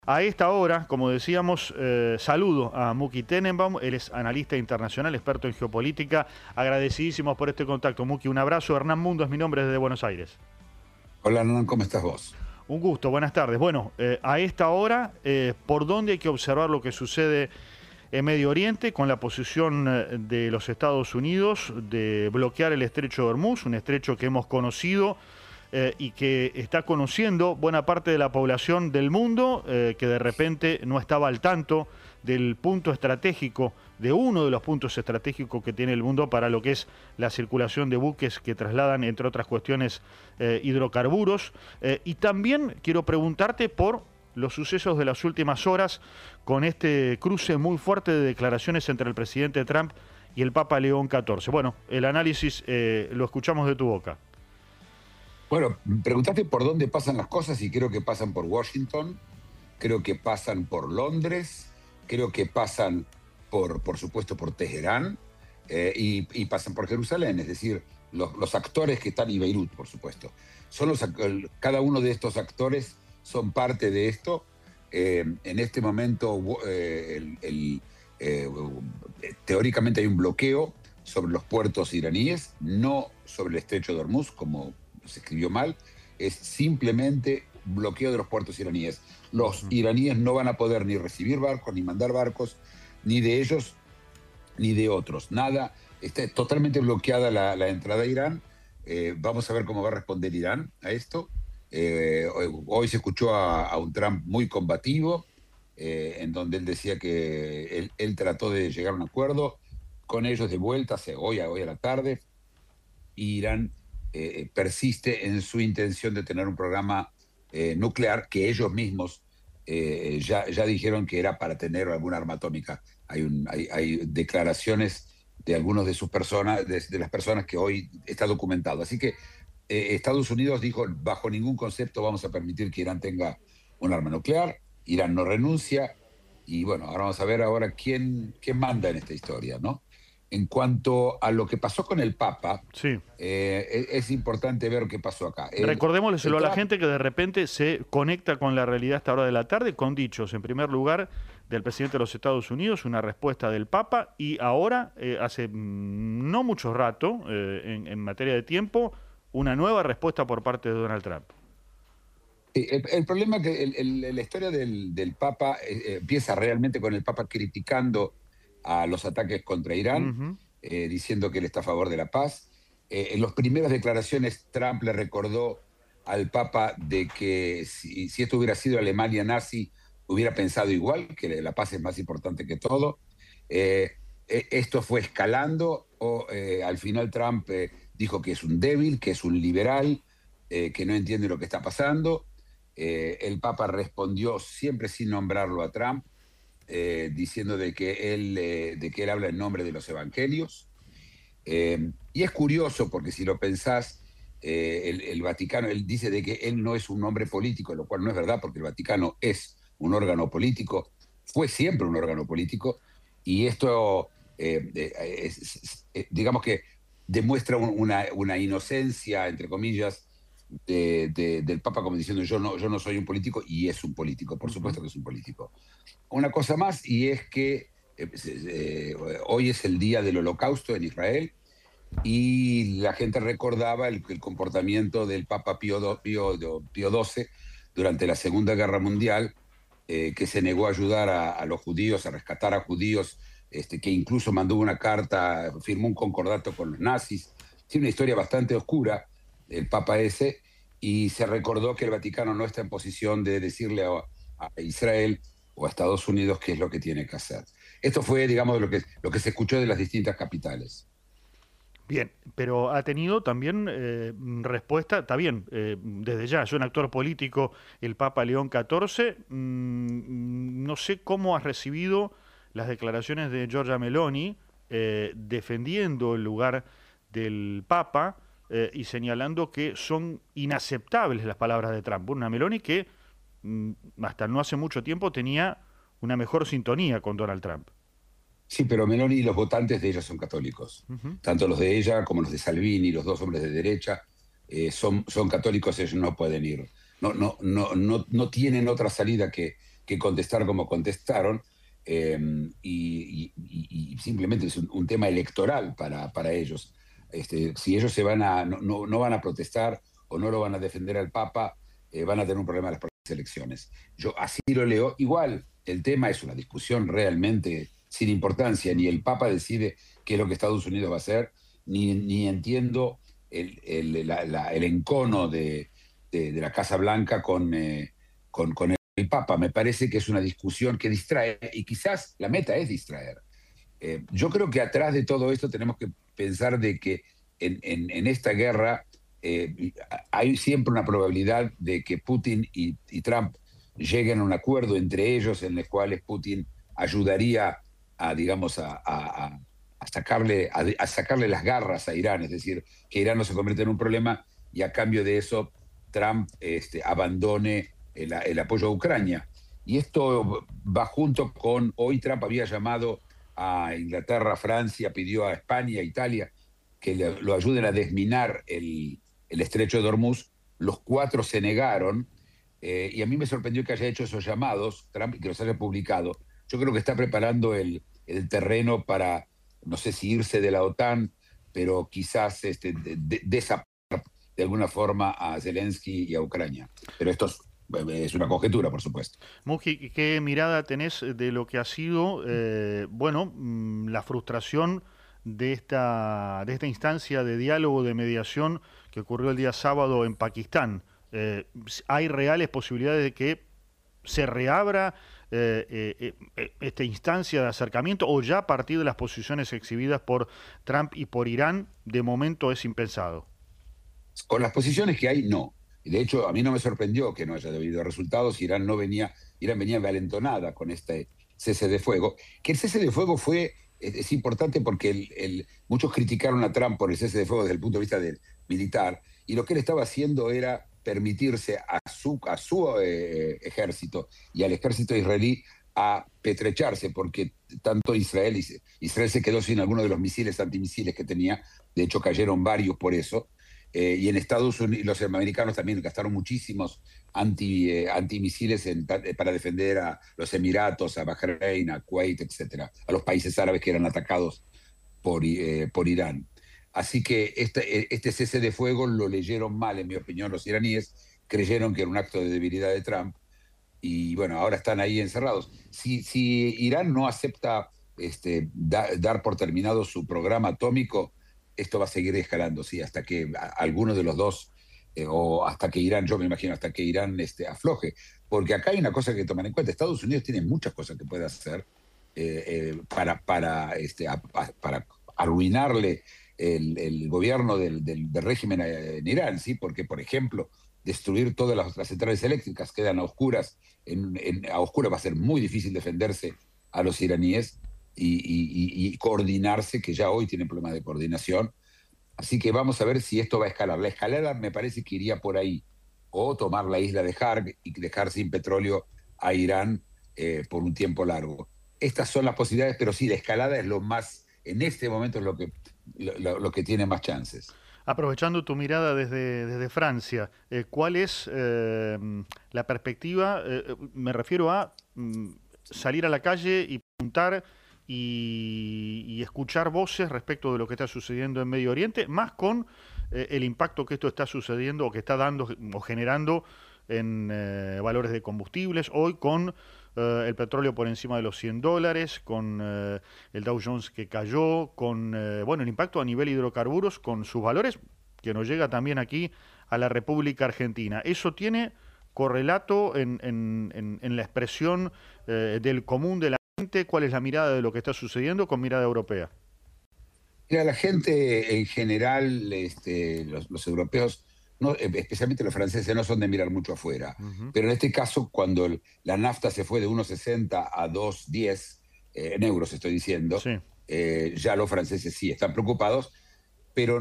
A esta hora, como decíamos, saludo a Muki Tenenbaum, él es analista internacional, experto en geopolítica. Agradecidísimos por este contacto, Muki. Un abrazo. Hernán Mundo es mi nombre desde Buenos Aires. Hola, Hernán, ¿cómo estás vos? Un gusto, buenas tardes. Bueno, a esta hora, ¿por dónde hay que observar lo que sucede en Medio Oriente con la posición de los Estados Unidos de bloquear el estrecho de Hormuz, un estrecho que hemos conocido y que está conociendo buena parte de la población del mundo, que de repente no estaba al tanto del punto estratégico, de uno de los puntos estratégicos que tiene el mundo para lo que es la circulación de buques que trasladan, entre otras cuestiones, hidrocarburos. Y también quiero preguntarte por los sucesos de las últimas horas con este cruce muy fuerte de declaraciones entre el presidente Trump y el Papa León XIV. Bueno, el análisis lo escuchamos de tu boca. Bueno, preguntaste por dónde pasan las cosas y creo que pasan por Washington, creo que pasan por Londres, creo que pasan por supuesto, por Teherán y pasan por Jerusalén, es decir, los actores que están, y Beirut, por supuesto. Cada uno de estos actores son parte de esto. En este momento, teóricamente hay un bloqueo sobre los puertos iraníes, no sobre el estrecho de Hormuz, como se escribió mal, es simplemente bloqueo de los puertos iraníes. Los iraníes no van a poder ni recibir barcos, ni mandar barcos, ni de ellos, ni de otros. Nada, está totalmente bloqueada la entrada a Irán. Vamos a ver cómo va a responder Irán a esto. Hoy se escuchó a un Trump muy combativo, en donde él decía que él trató de llegar a un acuerdo con ellos de vuelta, hoy a la tarde, y Irán persiste en su intención de tener un programa nuclear que ellos mismos ya dijeron que era para tener alguna arma atómica. Hay declaraciones de algunos de sus personas, de las personas que hoy está documentado. Así que Estados Unidos dijo, bajo ningún concepto vamos a permitir que Irán tenga un arma nuclear. Irán no renuncia. Y bueno, ahora vamos a ver quién manda en esta historia, ¿no? En cuanto a lo que pasó con el Papa, Sí. es importante ver qué pasó acá. Recordémosle a la gente que de repente se conecta con la realidad a esta hora de la tarde con dichos, en primer lugar, del presidente de los Estados Unidos, una respuesta del Papa, y ahora, hace no mucho rato, en materia de tiempo, una nueva respuesta por parte de Donald Trump. El problema es que la historia del Papa empieza realmente con el Papa criticando a los ataques contra Irán, diciendo que él está a favor de la paz. En las primeras declaraciones, Trump le recordó al Papa de que si esto hubiera sido Alemania nazi, hubiera pensado igual, que la paz es más importante que todo. Esto fue escalando, al final Trump dijo que es un débil, que es un liberal, que no entiende lo que está pasando. El Papa respondió siempre sin nombrarlo a Trump, diciendo de que él habla en nombre de los evangelios. Y es curioso porque si lo pensás, el Vaticano, él dice de que él no es un hombre político, lo cual no es verdad porque el Vaticano es un órgano político, fue siempre un órgano político, y esto, digamos que demuestra una inocencia, entre comillas, del Papa, como diciendo yo no soy un político, y es un político, por supuesto que es un político. Una cosa más, y es que hoy es el día del Holocausto en Israel, y la gente recordaba el comportamiento del Papa Pío XII durante la Segunda Guerra Mundial, que se negó a ayudar a los judíos, a rescatar a judíos, que incluso mandó una carta, firmó un concordato con los nazis. Tiene una historia bastante oscura el Papa ese, y se recordó que el Vaticano no está en posición de decirle a Israel o a Estados Unidos qué es lo que tiene que hacer. Esto fue, digamos, lo que se escuchó de las distintas capitales. Bien, pero ha tenido también respuesta, está bien, desde ya, es un actor político, el Papa León XIV, no sé cómo has recibido las declaraciones de Giorgia Meloni defendiendo el lugar del Papa y señalando que son inaceptables las palabras de Trump. Una Meloni que hasta no hace mucho tiempo tenía una mejor sintonía con Donald Trump. Sí, pero Meloni y los votantes de ella son católicos. Tanto los de ella como los de Salvini, los dos hombres de derecha, son católicos, ellos no pueden ir. No tienen otra salida que que contestar como contestaron, y simplemente es un tema electoral para ellos. Si ellos no van a protestar o no lo van a defender al Papa, van a tener un problema en las próximas elecciones. Yo así lo leo. Igual, el tema es una discusión realmente sin importancia. Ni el Papa decide qué es lo que Estados Unidos va a hacer, ni entiendo el encono de la Casa Blanca con el Papa. Me parece que es una discusión que distrae, y quizás la meta es distraer. Yo creo que atrás de todo esto tenemos que pensar de que en esta guerra hay siempre una probabilidad de que Putin y Trump lleguen a un acuerdo entre ellos, en el cual Putin ayudaría a, digamos, a sacarle las garras a Irán, es decir, que Irán no se convierta en un problema, y a cambio de eso Trump abandone el apoyo a Ucrania. Y esto va junto con, hoy Trump había llamado a Inglaterra, Francia, pidió a España, a Italia, que lo ayuden a desminar el estrecho de Hormuz. Los cuatro se negaron, y a mí me sorprendió que haya hecho esos llamados, Trump, y que los haya publicado. Yo creo que está preparando el terreno para, no sé si irse de la OTAN, pero quizás desaparecer de alguna forma a Zelensky y a Ucrania. Pero esto es una conjetura, por supuesto. Muji, ¿qué mirada tenés de lo que ha sido, la frustración de esta instancia de diálogo, de mediación que ocurrió el día sábado en Pakistán? ¿Hay reales posibilidades de que se reabra esta instancia de acercamiento, o ya a partir de las posiciones exhibidas por Trump y por Irán, de momento es impensado? Con las posiciones que hay, no. Y de hecho, a mí no me sorprendió que no haya habido resultados. Irán venía envalentonada con este cese de fuego. Que el cese de fuego es importante porque muchos criticaron a Trump por el cese de fuego desde el punto de vista militar, y lo que él estaba haciendo era permitirse a su ejército y al ejército israelí a petrecharse, porque tanto Israel se quedó sin algunos de los misiles antimisiles que tenía. De hecho, cayeron varios por eso. Y en Estados Unidos, los americanos también gastaron muchísimos antimisiles para defender a los Emiratos, a Bahrein, a Kuwait, etcétera, a los países árabes que eran atacados por Irán. Así que este cese de fuego lo leyeron mal, en mi opinión, los iraníes. Creyeron que era un acto de debilidad de Trump, y bueno, ahora están ahí encerrados. Si Irán no acepta dar por terminado su programa atómico, esto va a seguir escalando, sí, hasta que alguno de los dos, o hasta que Irán, yo me imagino, hasta que Irán afloje. Porque acá hay una cosa que tomar en cuenta: Estados Unidos tiene muchas cosas que puede hacer para arruinarle el gobierno del régimen en Irán, ¿sí? Porque, por ejemplo, destruir todas las centrales eléctricas quedan a oscuras. A oscuras va a ser muy difícil defenderse a los iraníes, y coordinarse, que ya hoy tienen problemas de coordinación. Así que vamos a ver si esto va a escalar. La escalada me parece que iría por ahí, o tomar la isla de Harg y dejar sin petróleo a Irán por un tiempo largo. Estas son las posibilidades, pero sí, la escalada es lo más, en este momento es lo que tiene más chances. Aprovechando tu mirada desde Francia, ¿cuál es la perspectiva? Me refiero a salir a la calle y preguntar y escuchar voces respecto de lo que está sucediendo en Medio Oriente, más con el impacto que esto está sucediendo o que está dando o generando en valores de combustibles. Hoy con el petróleo por encima de los $100, con el Dow Jones que cayó, con el impacto a nivel hidrocarburos, con sus valores, que nos llega también aquí a la República Argentina. ¿Eso tiene correlato en la expresión del común de la gente? ¿Cuál es la mirada de lo que está sucediendo con mirada europea? Mira, la gente en general, los europeos, no, especialmente los franceses, no son de mirar mucho afuera. Ujú. Pero en este caso, cuando la nafta se fue de 1,60 a 2,10, en euros estoy diciendo, Sí. ya los franceses sí están preocupados, pero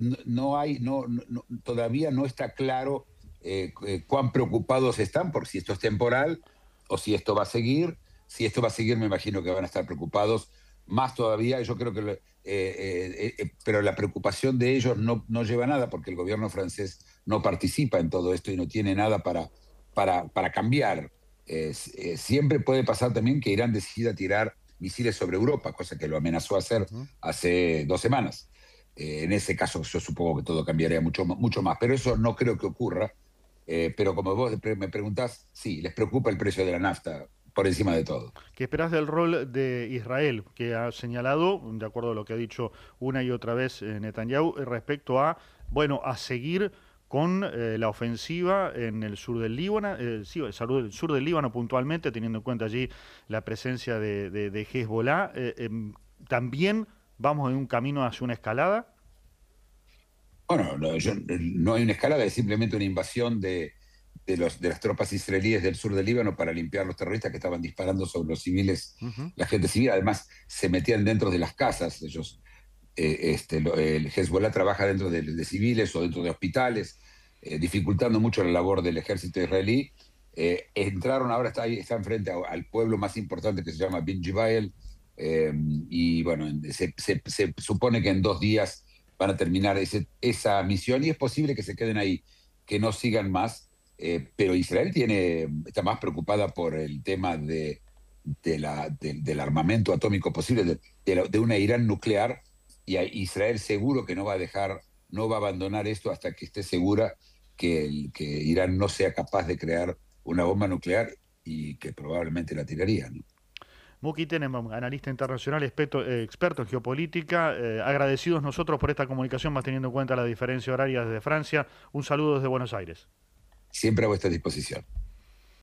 todavía no está claro cuán preocupados están por si esto es temporal o si esto va a seguir. Si esto va a seguir, me imagino que van a estar preocupados más todavía. Yo creo que pero la preocupación de ellos no lleva a nada, porque el gobierno francés no participa en todo esto y no tiene nada para cambiar Siempre puede pasar también que Irán decida tirar misiles sobre Europa, cosa que lo amenazó hacer hace 2 semanas. En ese caso yo supongo que todo cambiaría mucho, mucho más, pero eso no creo que ocurra. Pero como vos me preguntás, sí, les preocupa el precio de la nafta por encima de todo. ¿Qué esperás del rol de Israel, que ha señalado, de acuerdo a lo que ha dicho una y otra vez Netanyahu, respecto a, bueno, a seguir con la ofensiva en el sur del Líbano, sí, el sur del Líbano puntualmente, teniendo en cuenta allí la presencia de Hezbollah? ¿También vamos en un camino hacia una escalada? Bueno, no hay una escalada, es simplemente una invasión de las tropas israelíes del sur del Líbano para limpiar los terroristas que estaban disparando sobre los civiles, Ujú. la gente civil. Además, se metían dentro de las casas. El Hezbollah trabaja dentro de civiles o dentro de hospitales, dificultando mucho la labor del ejército israelí. Entraron, ahora está enfrente al pueblo más importante que se llama Bin Jibael, y bueno, se supone que en 2 días van a terminar esa misión y es posible que se queden ahí, que no sigan más. Pero Israel está más preocupada por el tema del armamento atómico posible, de una Irán nuclear, y Israel seguro que no va a abandonar esto hasta que esté segura que Irán no sea capaz de crear una bomba nuclear y que probablemente la tiraría, ¿no? Muki Tenenbaum, analista internacional, experto en geopolítica, agradecidos nosotros por esta comunicación, más teniendo en cuenta la diferencia horaria desde Francia. Un saludo desde Buenos Aires. Siempre a vuestra disposición.